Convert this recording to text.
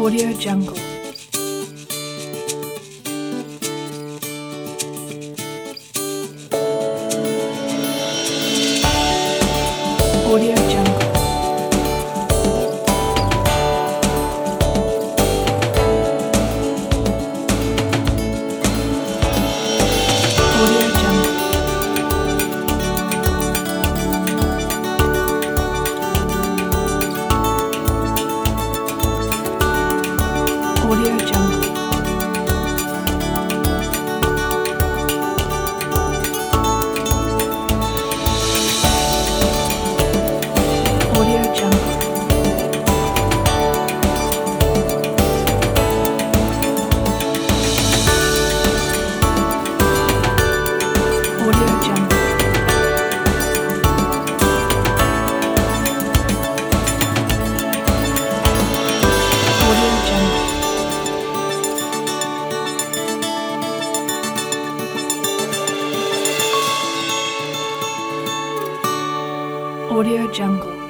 Audio Jungle. Audio Jungle. Audio Jungle. Audio Jungle. Audio Jungle. Audio Jungle. Audio Jungle. Audio Jungle.